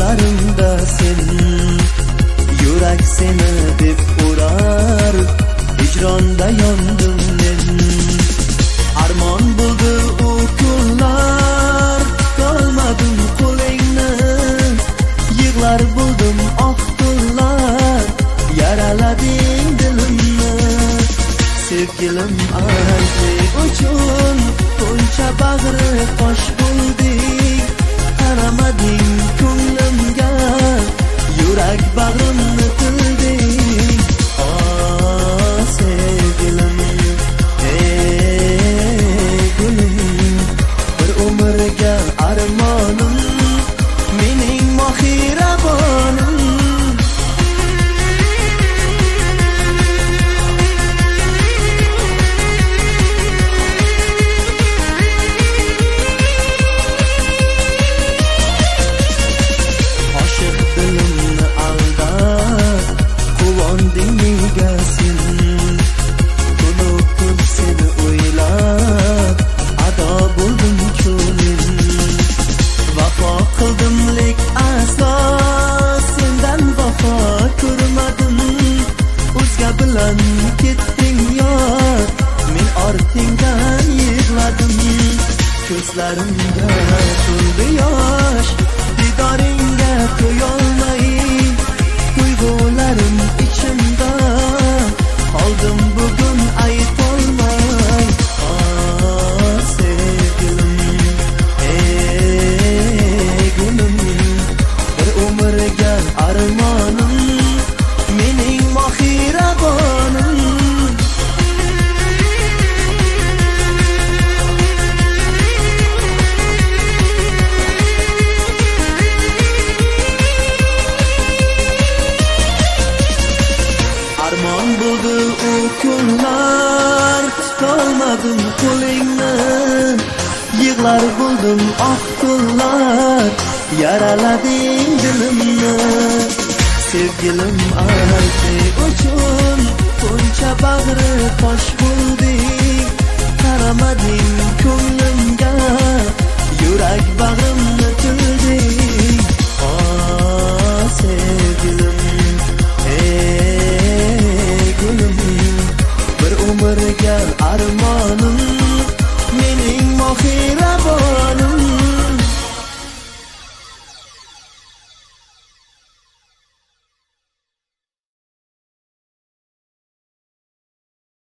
ko'zlarimda sen, yurak seni deb urar, hijronda yondim men. Armon bo'ldi u kunlar, tutolmadim qo'lingni, yig'lar bo'ldim oq tunlar, yaralading dilimni. Sevgilim aytli uchun buncha bag'ri tosh bo'lding, qaramading ko'nglimga, yurak bag'rimni tilding. Sevgilim, gulim, bir umrga armonim, mening mohirabonim. Ketding yor, men ortingdan yig'ladim, ko'zlarimga to'ldi yosh, didoringga to'yolmay, tuyg'ularim ichimda, qoldim bugun aytolmay. Sevgilim, gulim, bir umrga armonim, mening mohirabonim. Armon bo'ldi u kunlar, tutolmadim qo'lingni, yig'lar bo'ldim oq tunlar, yaralading dilimni. Sevgilim aytli uchun buncha bag'ri tosh bo'lding, qaramading ko'nglimga, yurak bag'rimni tilding.